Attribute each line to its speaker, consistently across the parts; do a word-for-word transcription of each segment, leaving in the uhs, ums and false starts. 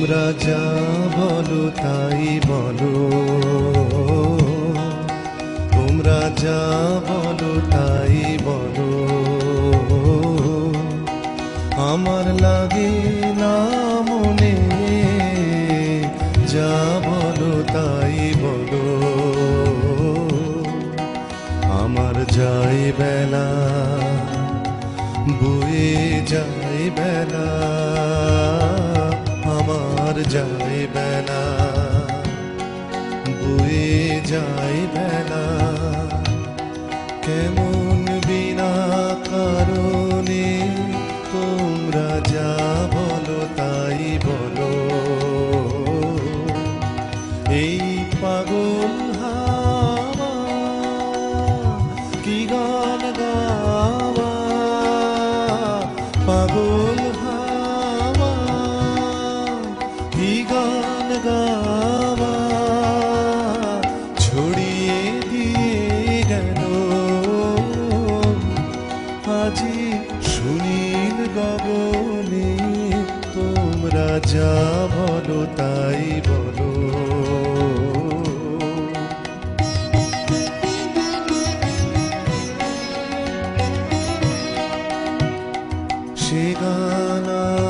Speaker 1: তোমরা যা বলো তাই বলো, তোমরা যা বলো তাই বলো, আমার লাগে না মনে, যা বলো তাই বলো। আমার যায় বেলা, বয়ে যায় বেলা, আমার যায় বেলা, বয়ে যায় বেলা, কেমন বিনা কারণে তোমরা যা বলো তাই বলো। এই পাগল হাওয়া কি গান গাওয়া, পাগল হাওয়া কি গান গাওয়া, ছড়িয়ে দিয়ে গেল আজি সুনীল গগনে। তোমরা যা বলো তাই বলো। সে গান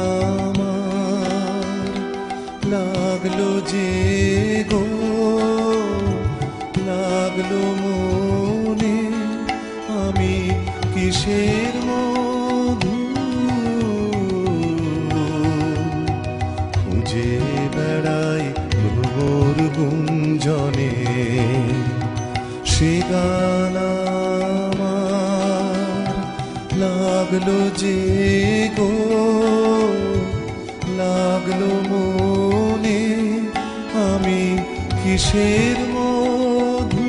Speaker 1: আমার লাগলো যে গো, লাগলো মনে, আমি কিসের মধু খুঁজে বেড়াই ভ্রমর গুঞ্জনে। সে গান আমার লাগলো যে গো, লাগলো মনে, আমি কিসের মধু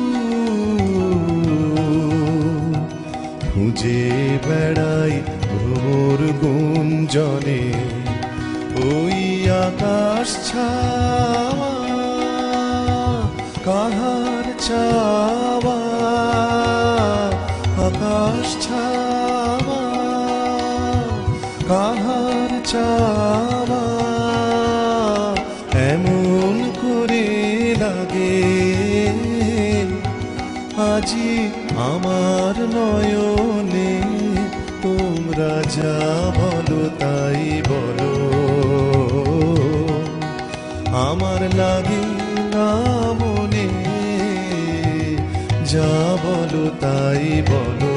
Speaker 1: খুঁজে বেড়াই ভ্রমর গুঞ্জনে। ওই আকাশ ছাওয়া কাহার চাওয়া, আকাশ ছাওয়া কাহার চাওয়া, এমন করে লাগে আজি আমার নয়নে। তোমরা যা বলো তাই বলো, আমার লাগে না মনে, যা বলো তাই বলো।